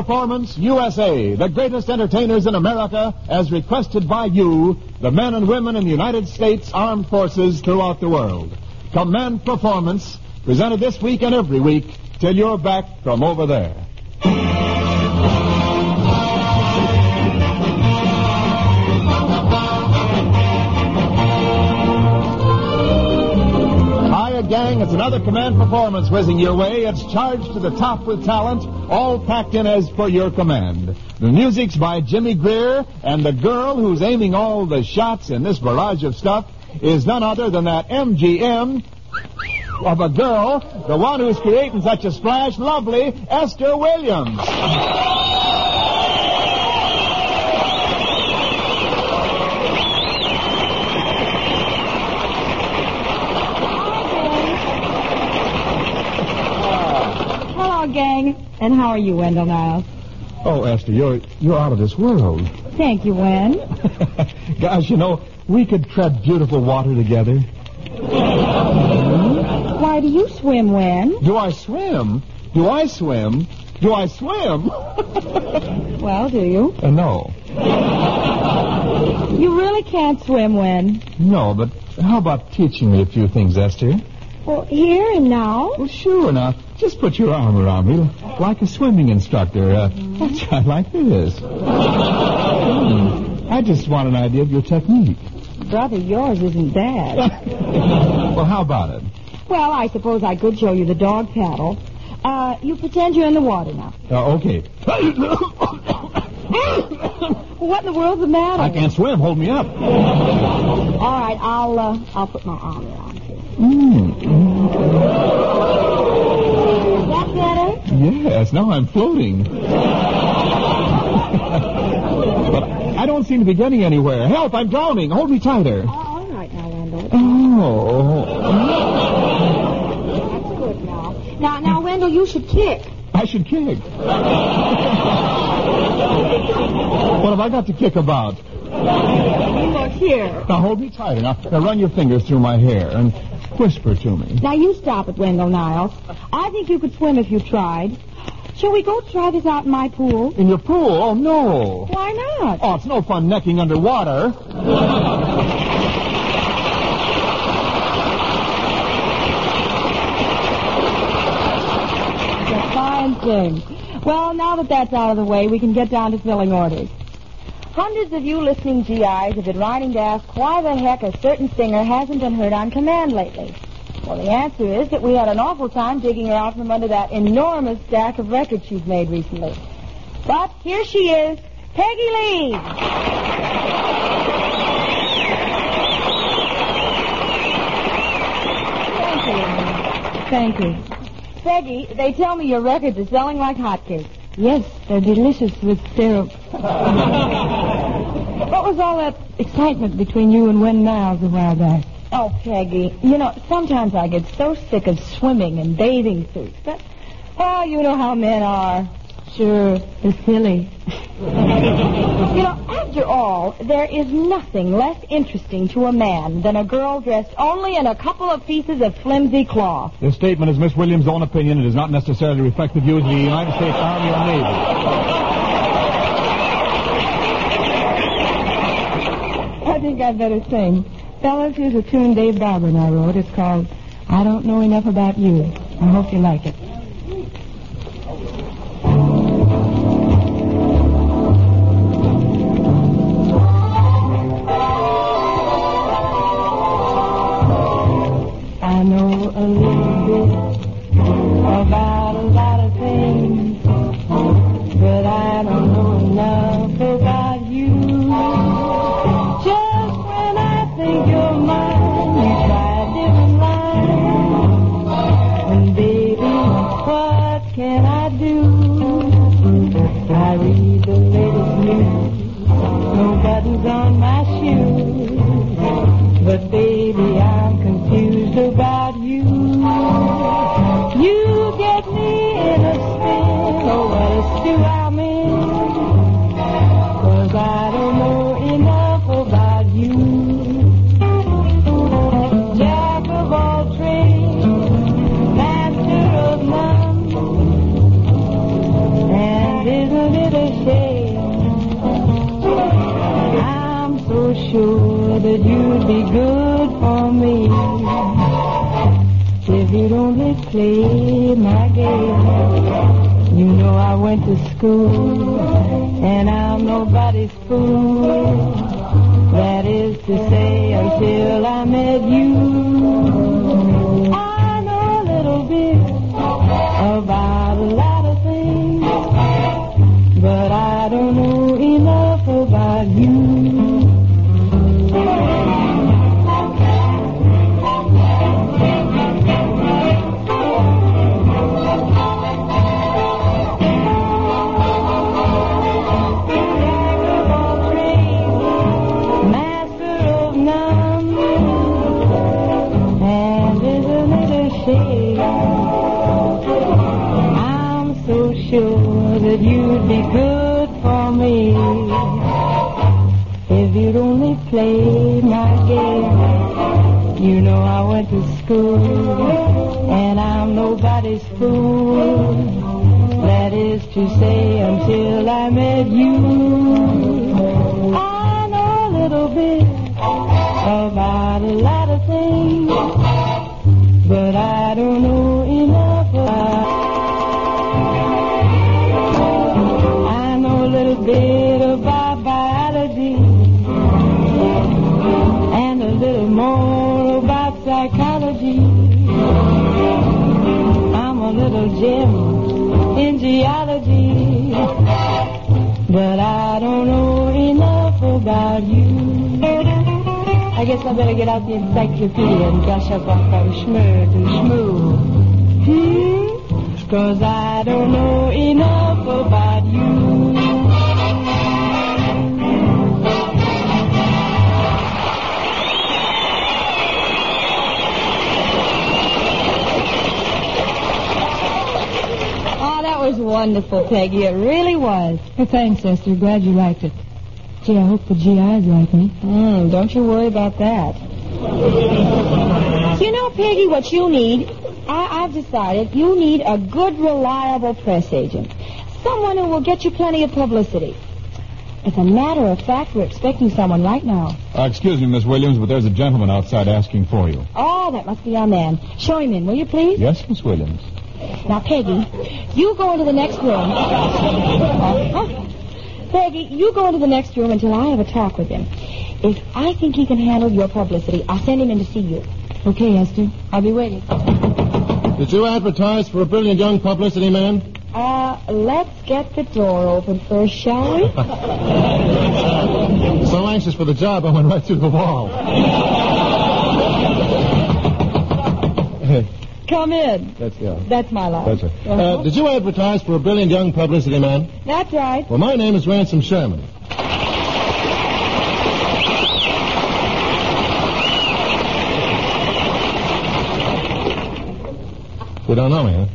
Performance USA, the greatest entertainers in America, as requested by you, the men and women in the United States Armed Forces throughout the world. Command Performance, presented this week and every week till you're back from over there. Gang, it's another Command Performance whizzing your way. It's charged to the top with talent, all packed in as per your command. The music's by Jimmy Greer, and the girl who's aiming all the shots in this barrage of stuff is none other than that MGM of a girl, the one who's creating such a splash, lovely Esther Williams. Gang, and how are you, Wendell Niles? Oh, Esther, you're out of this world. Thank you, Wen. Gosh, you know, we could tread beautiful water together. Why do you swim, Wen? Do I swim? Do I swim? Do I swim? Well, do you? No. You really can't swim, Wen. No, but how about teaching me a few things, Esther? Well, here and now? Well, sure. Now, just put your arm around me like a swimming instructor. That's right, like this. I just want an idea of your technique. Brother, yours isn't bad. Well, how about it? Well, I suppose I could show you the dog paddle. You pretend you're in the water now. Okay. What in the world's the matter? I can't swim. Hold me up. All right, I'll put my arm around you. Is that better? Yes, now I'm floating. But I don't seem to be getting anywhere. Help, I'm drowning. Hold me tighter. All right now, Wendell. Oh. That's good now. Now, Wendell, you should kick. I should kick. What have I got to kick about? Look here. Now hold me tighter. Now run your fingers through my hair and whisper to me. Now you stop it, Wendell Niles. I think you could swim if you tried. Shall we go try this out in my pool? In your pool? Oh, no. Why not? Oh, it's no fun necking underwater. It's a fine thing. Well, now that that's out of the way, we can get down to filling orders. Hundreds of you listening GIs have been writing to ask why the heck a certain singer hasn't been heard on command lately. Well, the answer is that we had an awful time digging her out from under that enormous stack of records she's made recently. But here she is, Peggy Lee. Thank you. Peggy, they tell me your records are selling like hotcakes. Yes, they're delicious with syrup. What was all that excitement between you and Wen Niles a while back? Oh, Peggy, you know, sometimes I get so sick of swimming and bathing suits. But, well, you know how men are. Sure, they're silly. You know, after all, there is nothing less interesting to a man than a girl dressed only in a couple of pieces of flimsy cloth. This statement is Miss Williams' own opinion. It does not necessarily reflect the views of the United States Army or Navy. I think I'd better sing. Fellas, here's a tune Dave Barber and I wrote. It's called I Don't Know Enough About You. I hope you like it. I know a little bit about a lot of things, but I don't know enough about you. Just when I think you're mine, you try a different line. And baby, sure that you'd be good for me if you'd only play my game. You know I went to school, and I'm nobody's fool. That is to say, until I met you. I know a little bit about a lot of things, but I don't know enough about you. Sure that you'd be good for me if you'd only play my game. You know I went to school, and I'm nobody's fool. That is to say, until I met you. I know a little bit about a lot of things, but I don't know enough about bit about biology and a little more about psychology. I'm a little gem in geology, but I don't know enough about you. I guess I better get out the encyclopedia and gush up on from schmur to schmoo. 'Cause I don't know enough about you. That was wonderful, Peggy. It really was. Well, thanks, Esther. Glad you liked it. Gee, I hope the GIs like me. Don't you worry about that. You know, Peggy, what you need, I've decided, you need a good, reliable press agent. Someone who will get you plenty of publicity. As a matter of fact, we're expecting someone right now. Excuse me, Miss Williams, but there's a gentleman outside asking for you. Oh, that must be our man. Show him in, will you, please? Yes, Miss Williams. Now, Peggy, you go into the next room. Peggy, you go into the next room until I have a talk with him. If I think he can handle your publicity, I'll send him in to see you. Okay, Esther. I'll be waiting. Did you advertise for a brilliant young publicity man? Let's get the door open first, shall we? So anxious for the job, I went right through the wall. Come in. That's my line. That's right. Did you advertise for a brilliant young publicity man? That's right. Well, my name is Ransom Sherman. You don't know me, huh?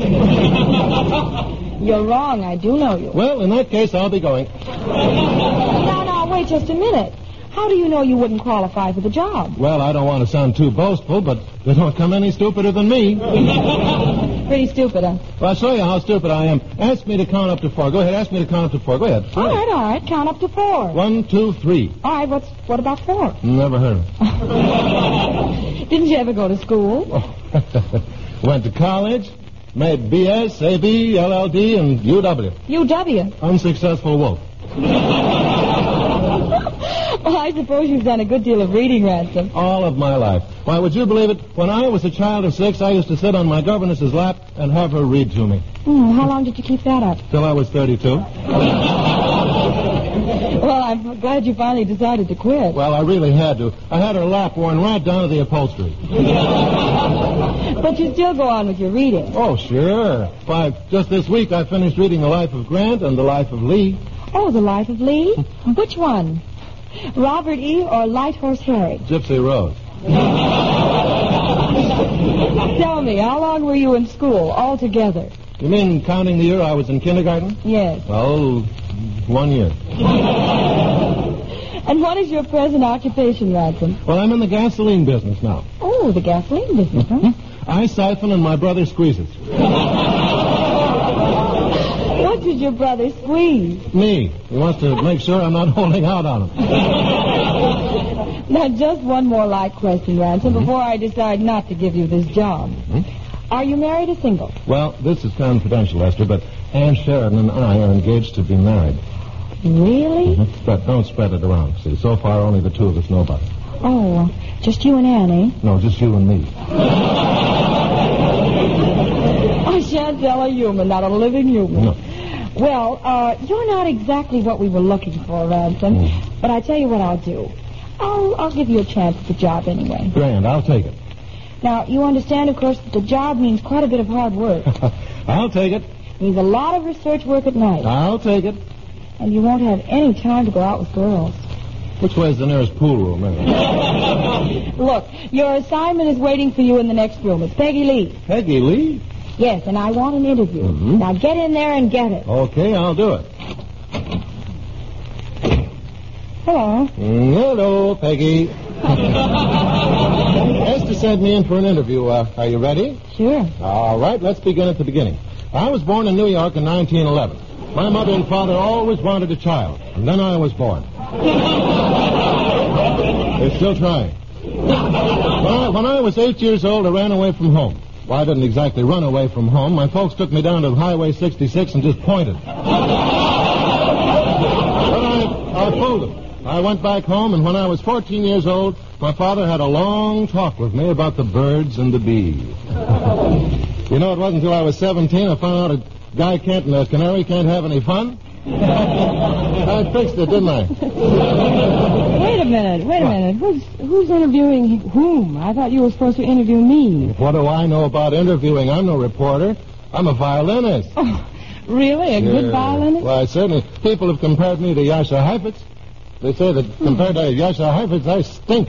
You're wrong. I do know you. Well, in that case, I'll be going. Now, wait just a minute. How do you know you wouldn't qualify for the job? Well, I don't want to sound too boastful, but there don't come any stupider than me. Pretty stupid, huh? Well, I'll show you how stupid I am. Ask me to count up to 4. Go ahead, ask me to count up to 4. Go ahead. All right. Count up to 4. 1, 2, 3. All right, what about 4? Never heard of it. Didn't you ever go to school? Went to college, made BS, AB, LLD, and UW. UW? Unsuccessful wolf. Well, I suppose you've done a good deal of reading, Ransom. All of my life. Why, would you believe it? When I was a child of 6, I used to sit on my governess's lap and have her read to me. How long did you keep that up? Till I was 32. Well, I'm glad you finally decided to quit. Well, I really had to. I had her lap worn right down to the upholstery. But you still go on with your reading. Oh, sure. Why, just this week I finished reading The Life of Grant and The Life of Lee. Oh, The Life of Lee? Which one? Robert E. or Light Horse Harry? Gypsy Rose. Tell me, how long were you in school altogether? You mean counting the year I was in kindergarten? Yes. Well, 1 year. And what is your present occupation, Ransom? Well, I'm in the gasoline business now. Oh, the gasoline business, huh? I siphon and my brother squeezes. What did your brother squeeze? Me. He wants to make sure I'm not holding out on him. Now, just one more light question, Ransom, before I decide not to give you this job. Are you married or single? Well, this is confidential, Esther, but Ann Sheridan and I are engaged to be married. Really? But don't spread it around. See, so far only the two of us know about it. Oh, just you and Annie? No, just you and me. I shan't tell a human, not a living human. No. Well, you're not exactly what we were looking for, Ransom. But I tell you what I'll do. I'll give you a chance at the job anyway. Grand, I'll take it. Now, you understand, of course, that the job means quite a bit of hard work. I'll take it. Means a lot of research work at night. I'll take it. And you won't have any time to go out with girls. Which way's the nearest pool room, anyway? Look, your assignment is waiting for you in the next room. It's Peggy Lee. Peggy Lee? Yes, and I want an interview. Now get in there and get it. Okay, I'll do it. Hello. Hello, Peggy. Esther sent me in for an interview. Are you ready? Sure. All right, let's begin at the beginning. I was born in New York in 1911. My mother and father always wanted a child, and then I was born. They're still trying. When I was 8 years old, I ran away from home. Well, I didn't exactly run away from home. My folks took me down to Highway 66 and just pointed. But I fooled them. I went back home, and when I was 14 years old, my father had a long talk with me about the birds and the bees. You know, it wasn't until I was 17 I found out a guy can't and a canary can't have any fun. I fixed it, didn't I? Wait a minute. Who's interviewing whom? I thought you were supposed to interview me. What do I know about interviewing? I'm no reporter. I'm a violinist. Oh, really? A good violinist? Why, certainly. People have compared me to Yasha Heifetz. They say that compared to Yasha Heifetz, I stink.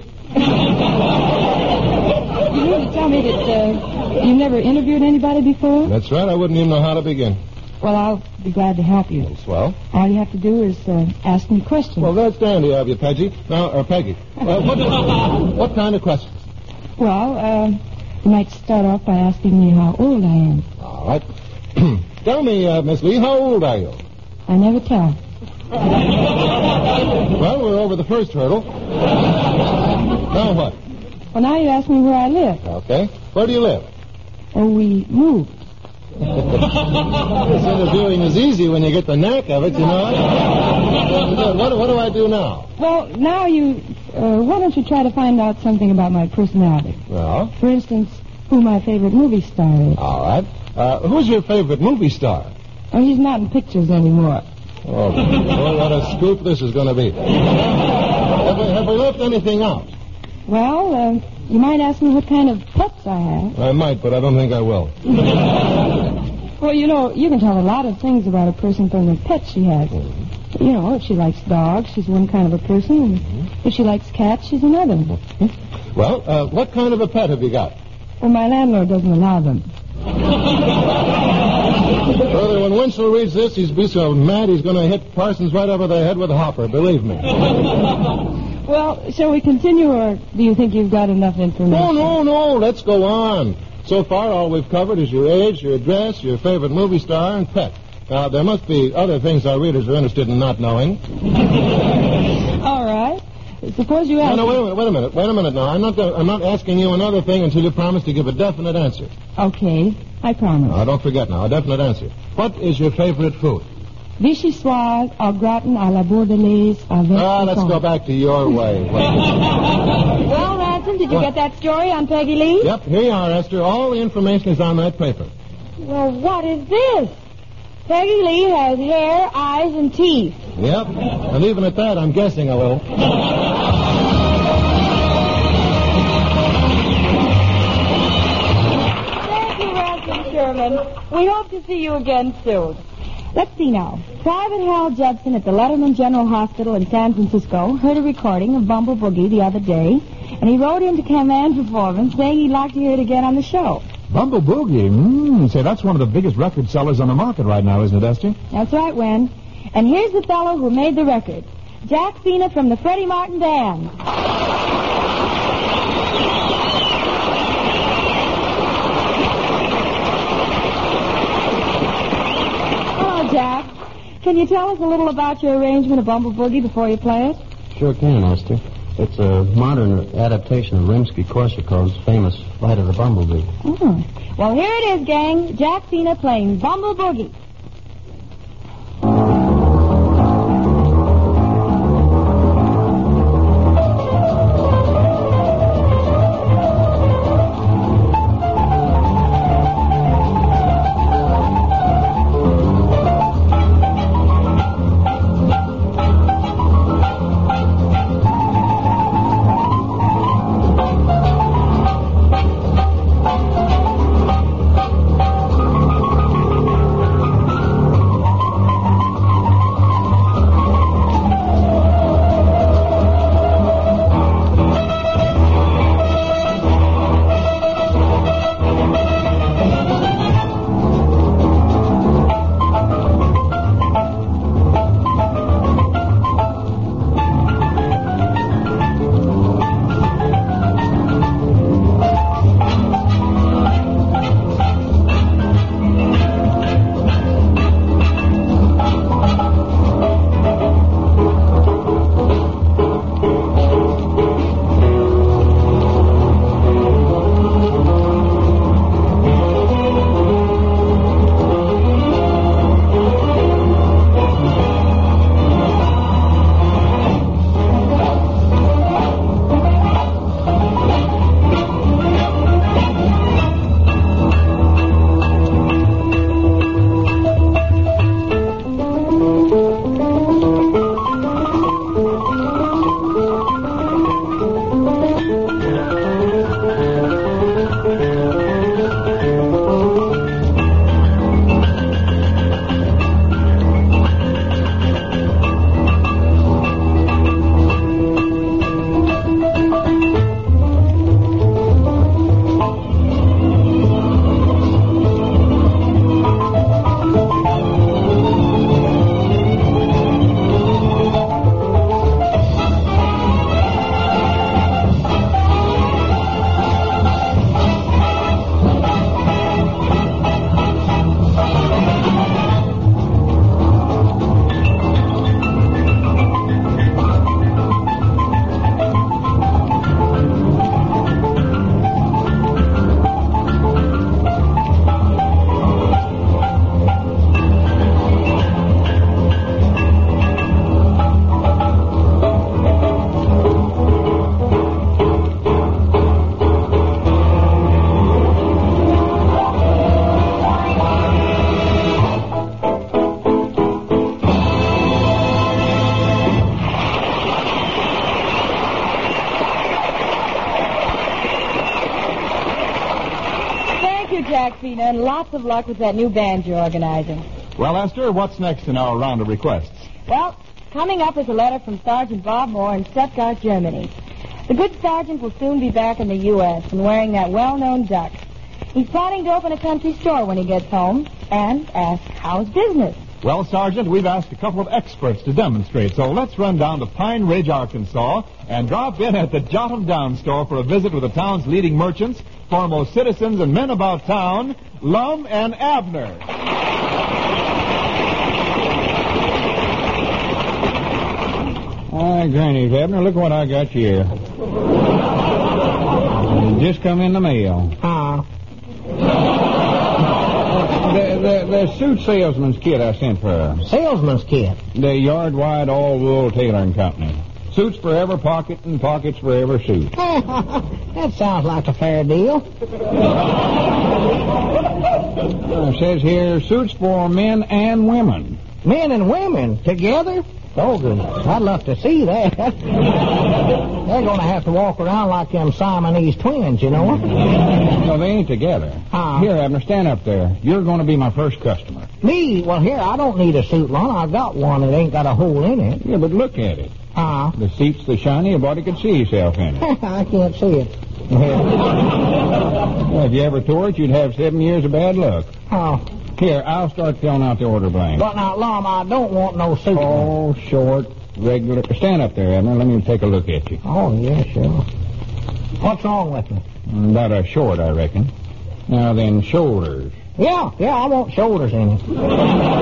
You mean to tell me that you've never interviewed anybody before? That's right. I wouldn't even know how to begin. Well, I'll be glad to help you. Swell. All you have to do is ask me questions. Well, that's dandy of you, Peggy. Peggy. What kind of questions? Well, you might start off by asking me how old I am. All right. Tell me, Miss Lee, how old are you? I never tell. Well, we're over the first hurdle. Now what? Well, now you ask me where I live. Okay. Where do you live? Oh, we moved. This interviewing is easy when you get the knack of it, you know. What do I do now? Well, now why don't you try to find out something about my personality? Well? For instance, who my favorite movie star is. All right. Who's your favorite movie star? Oh, he's not in pictures anymore. Oh, boy, what a scoop this is going to be. Have we left anything out? Well, you might ask me what kind of pets I have. I might, but I don't think I will. Well, you know, you can tell a lot of things about a person from the pets she has. You know, if she likes dogs, she's one kind of a person, and if she likes cats, she's another. Well, what kind of a pet have you got? Well, my landlord doesn't allow them. Brother, when Winchell reads this, he's be so mad he's going to hit Parsons right over the head with a hopper, believe me. Well, shall we continue, or do you think you've got enough information? No, let's go on. So far, all we've covered is your age, your address, your favorite movie star, and pet. Now, there must be other things our readers are interested in not knowing. All right. Suppose you ask... No, wait a minute now. I'm not asking you another thing until you promise to give a definite answer. Okay, I promise. Now, don't forget now, a definite answer. What is your favorite food? Vichyssoise au gratin à la bordelaise avec... Let's go back to your way. Well, Ransom, did you get that story on Peggy Lee? Yep, here you are, Esther. All the information is on that paper. Well, what is this? Peggy Lee has hair, eyes, and teeth. Yep, and even at that, I'm guessing a little. Thank you, Ransom Sherman. We hope to see you again soon. Let's see now. Private Hal Judson at the Letterman General Hospital in San Francisco heard a recording of Bumble Boogie the other day, and he wrote into Command Performance saying he'd like to hear it again on the show. Bumble Boogie? Say, that's one of the biggest record sellers on the market right now, isn't it, Esther? That's right, Wen. And here's the fellow who made the record. Jack Cena from the Freddie Martin Band. Hello, Jack. Can you tell us a little about your arrangement of Bumble Boogie before you play it? Sure can, Esther. It's a modern adaptation of Rimsky-Korsakov's famous Flight of the Bumblebee. Well, here it is, gang. Jack Cena playing Bumble Boogie. Jack Cena, and lots of luck with that new band you're organizing. Well, Esther, what's next in our round of requests? Well, coming up is a letter from Sergeant Bob Moore in Stuttgart, Germany. The good sergeant will soon be back in the U.S. and wearing that well-known duck. He's planning to open a country store when he gets home and ask, how's business? Well, Sergeant, we've asked a couple of experts to demonstrate, so let's run down to Pine Ridge, Arkansas, and drop in at the Jot 'em Down store for a visit with the town's leading merchants, foremost citizens, and men about town, Lum and Abner. Hi, Granny's Abner. Look what I got here. Just come in the mail. The suit salesman's kit I sent for her. Salesman's kit? The yard-wide all-wool tailoring company. Suits forever pocket and pockets forever suit. That sounds like a fair deal. It says here, suits for men and women. Men and women together? Oh, goodness. I'd love to see that. They're going to have to walk around like them Siamese twins, you know. No, they ain't together. Huh? Here, Abner, stand up there. You're going to be my first customer. Me? Well, here, I don't need a suit, Lon. I've got one that ain't got a hole in it. Yeah, but look at it. Huh? The seat's so shiny, a body could see himself in it. I can't see it. Well, if you ever tore it, you'd have 7 years of bad luck. Oh. Here, I'll start filling out the order blank. But now, Lon, I don't want no suit. Oh, short, regular. Stand up there, Abner. Let me take a look at you. Oh, yeah, sure. What's wrong with me? About a short, I reckon. Now then, shoulders. Yeah, I want shoulders in it.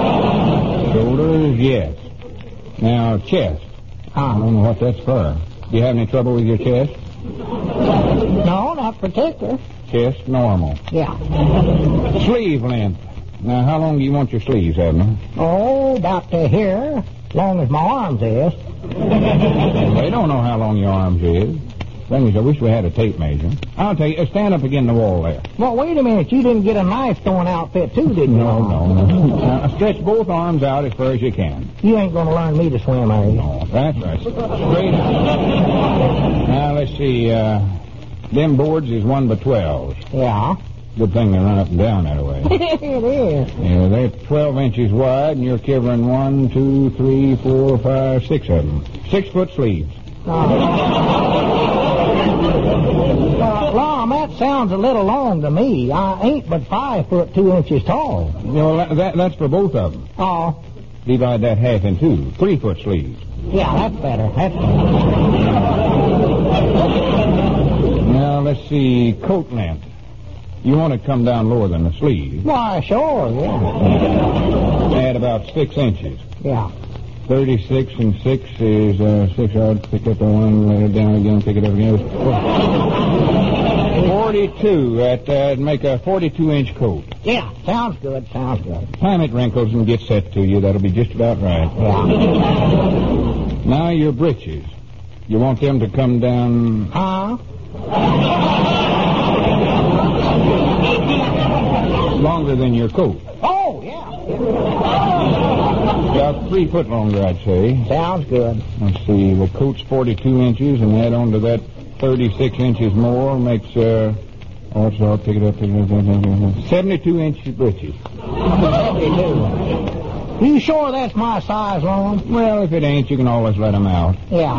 Shoulders, yes. Now, chest. I don't know what that's for. Do you have any trouble with your chest? No, not particular. Chest normal. Yeah. Sleeve length. Now, how long do you want your sleeves, Abner? Oh, about to here, as long as my arms is. They don't know how long your arms is. Thing is, I wish we had a tape measure. I'll tell you, stand up against the wall there. Well, wait a minute. You didn't get a knife-throwing outfit, too, did you? No. Now, stretch both arms out as far as you can. You ain't going to learn me to swim, are you? No, that's right. Straight out. Now, let's see. Them boards is 1 by 12. Yeah. Good thing they run up and down that way. It is. Yeah, they're 12 inches wide, and you're covering 1, 2, 3, 4, 5, 6 of them. 6-foot sleeves. Lom, that sounds a little long to me. I ain't but 5 foot 2 inches tall. You know, that's for both of them. Oh. Divide that half in 2. 3-foot sleeves. Yeah, that's better. That's better. Now, let's see, coat length. You want it to come down lower than the sleeve. Why, sure, yeah. Add about 6 inches. Yeah. 36 and 6 is 6. I'll pick up the one, lay it down again, pick it up again. 42. That'd make a 42-inch coat. Yeah, sounds good. Time it wrinkles and gets set to you. That'll be just about right. Yeah. Now your breeches. You want them to come down... Huh? Longer than your coat. Oh, yeah. About 3 foot longer, I'd say. Sounds good. Let's see, the coat's 42 inches, and add on to that 36 inches more makes, also, I'll pick it up, 72 inch breeches. 72. You sure that's my size, Lon? Well, if it ain't, you can always let them out. Yeah.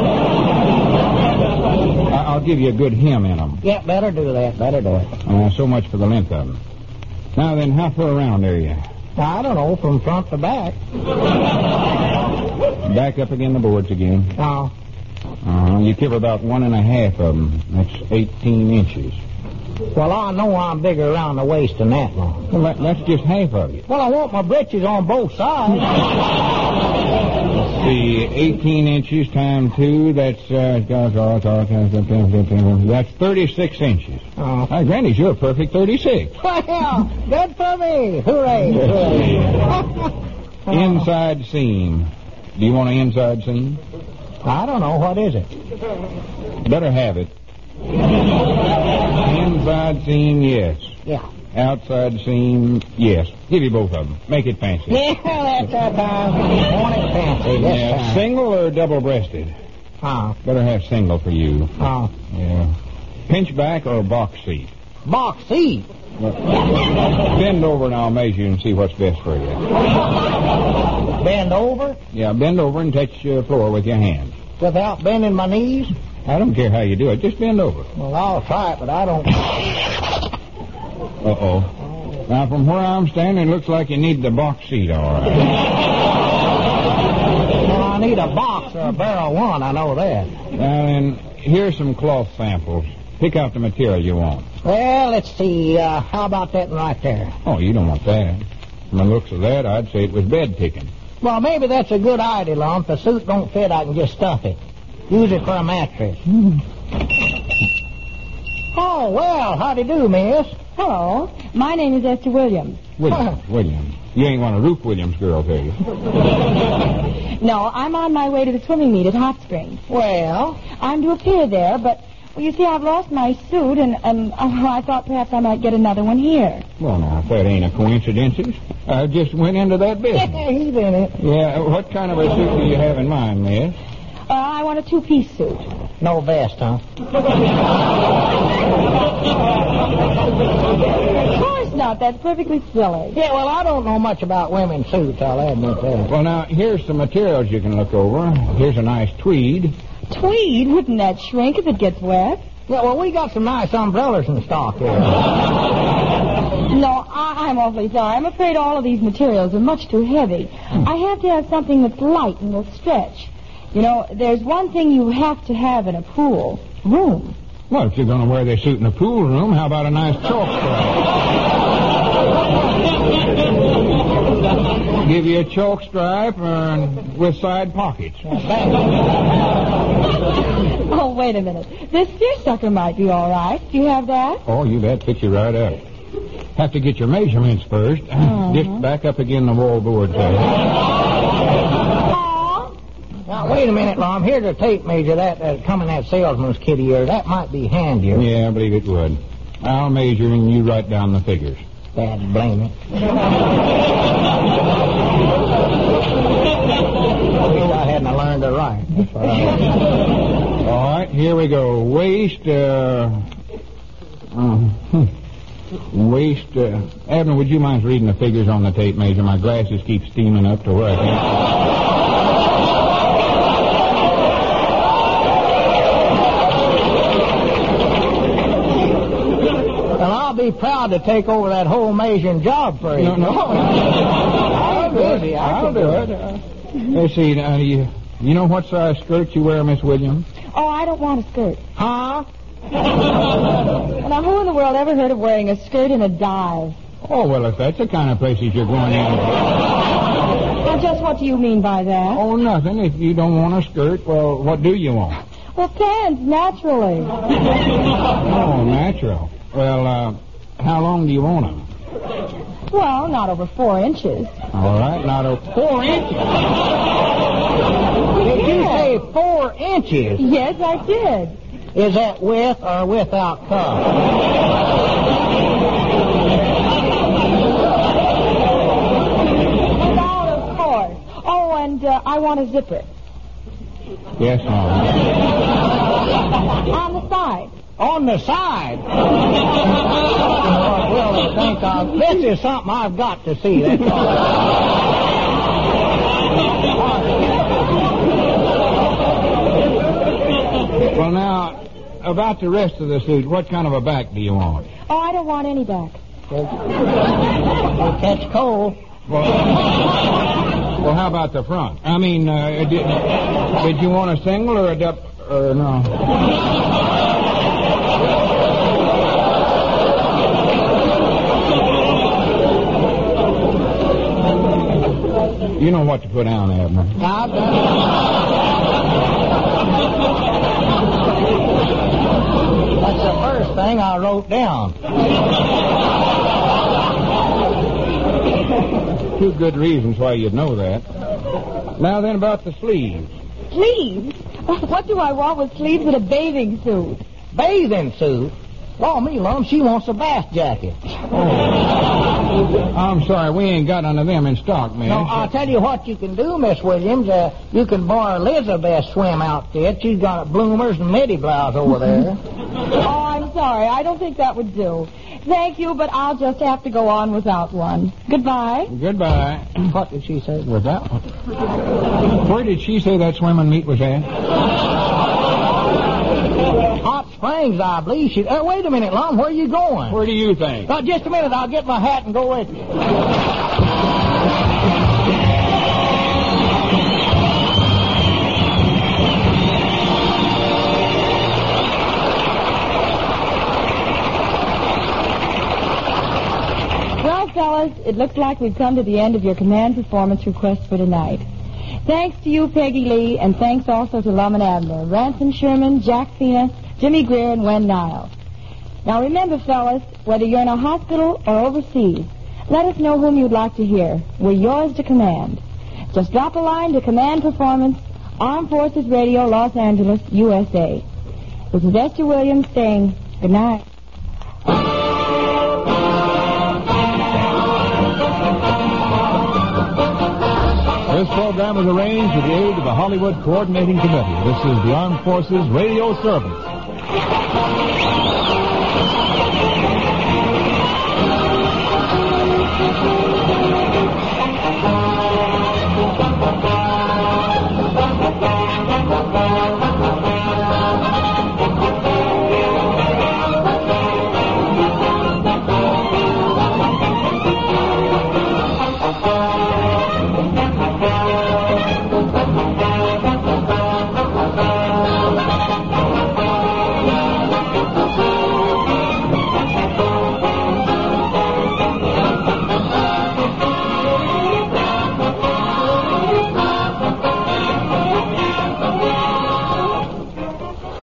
I'll give you a good hem in them. Yeah, better do that. So much for the length of them. Now then, how far around are you? I don't know, from front to back. Back up again the boards again. Oh. You cover about 1.5 of them. That's 18 inches. Well, I know I'm bigger around the waist than that, Lon. Well, that's just half of you. Well, I want my breeches on both sides. Let's see, 18 inches times 2, that's 36 inches. Oh. Granny, you're a perfect 36. Well, good for me. Hooray. Inside seam. Do you want an inside seam? I don't know. What is it? Better have it. Inside seam, yes. Yeah. Outside seam, yes. Give you both of them. Make it fancy. Yeah, that's that time. Want it fancy this time. Single or double-breasted? Better have single for you. Yeah. Pinch back or box seat? Box seat? Bend over and I'll measure and see what's best for you. Bend over? Yeah, bend over and touch the floor with your hands. Without bending my knees? I don't care how you do it. Just bend over. Well, I'll try it, but I don't... Uh-oh. Now, from where I'm standing, it looks like you need the box seat, all right. Well, I need a box or a barrel one, I know that. Now, then, here's some cloth samples. Pick out the material you want. Well, let's see. How about that one right there? Oh, you don't want that. From the looks of that, I'd say it was bed ticking. Well, maybe that's a good idea, Lon. If the suit don't fit, I can just stuff it. Use it for a mattress. Oh, well, how do you do, miss? Hello. My name is Esther Williams. Williams. You ain't one of Ruth Williams' girls, are you? No, I'm on my way to the swimming meet at Hot Springs. Well? I'm to appear there, but, well, you see, I've lost my suit, and I thought perhaps I might get another one here. Well, now, if that ain't a coincidence, I just went into that business. He's in it. Yeah, what kind of a suit do you have in mind, miss? I want a 2-piece suit. No vest, huh? Of course not. That's perfectly silly. Yeah, well, I don't know much about women's suits, I'll admit that. Well, now, here's some materials you can look over. Here's a nice tweed. Tweed? Wouldn't that shrink if it gets wet? Yeah, well, we got some nice umbrellas in stock here. No, I'm awfully sorry. I'm afraid all of these materials are much too heavy. I have to have something that's light and will stretch. You know, there's one thing you have to have in a pool. Room. Well, if you're going to wear this suit in a pool room, how about a nice chalk spray? Give you a choke stripe with side pockets. Oh, wait a minute. This seersucker might be all right. Do you have that? Oh, you bet. Fix you right up. Have to get your measurements first. Just back up again the wallboard there. Now, wait a minute, Lom. Here's a tape measure that come in that salesman's kit of yours. That might be handier. Yeah, I believe it would. I'll measure and you write down the figures. Dad, blame it. I wish I hadn't learned to write. That's what I mean. All right, here we go. Waist, Abner, would you mind reading the figures on the tape measure? My glasses keep steaming up to where I can't. Well, I'll be proud to take over that whole measuring job for you. No. I'll do it. Let's see, you know what size skirt you wear, Miss Williams? Oh, I don't want a skirt. Huh? Now, who in the world ever heard of wearing a skirt in a dive? Oh, well, if that's the kind of places you're going in. Now, just what do you mean by that? Oh, nothing. If you don't want a skirt, well, what do you want? Well, pants, naturally. Oh, natural. Well, how long do you want them? Well, not over 4 inches. All right, not over 4 inches. Did you say 4 inches? Yes, I did. Is that with or without cuffs? Without, of course. Oh, and I want a zipper. Yes, Mom. On the side. On the side? What will they think of? This is something I've got to see, that's all. Well, now, about the rest of the suit, what kind of a back do you want? Oh, I don't want any back. You'll catch cold. Well, how about the front? I mean, did you want a single or a double? No. You know what to put down, Abner. That's the first thing I wrote down. Two good reasons why you'd know that. Now then, about the sleeves. Sleeves? What do I want with sleeves in a bathing suit? Bathing suit? Oh, me, Lum, she wants a bath jacket. I'm sorry, we ain't got none of them in stock, miss. No, I'll tell you what you can do, Miss Williams. You can borrow Elizabeth's swim outfit. She's got bloomers and midi blouse over there. Oh, I'm sorry. I don't think that would do. Thank you, but I'll just have to go on without one. Goodbye. Goodbye. What did she say? Without? Where did she say that swimming meet was at? Hot Springs, I believe she... wait a minute, Lum. Where are you going? Where do you think? Just a minute. I'll get my hat and go with you. Well, fellas, it looks like we've come to the end of your command performance request for tonight. Thanks to you, Peggy Lee, and thanks also to Lum and Abner, Ransom Sherman, Jack Fina, Jimmy Greer, and Wen Niles. Now remember, fellas, whether you're in a hospital or overseas, let us know whom you'd like to hear. We're yours to command. Just drop a line to Command Performance, Armed Forces Radio, Los Angeles, USA. This is Esther Williams saying good night. This program was arranged with the aid of the Hollywood Coordinating Committee. This is the Armed Forces Radio Service.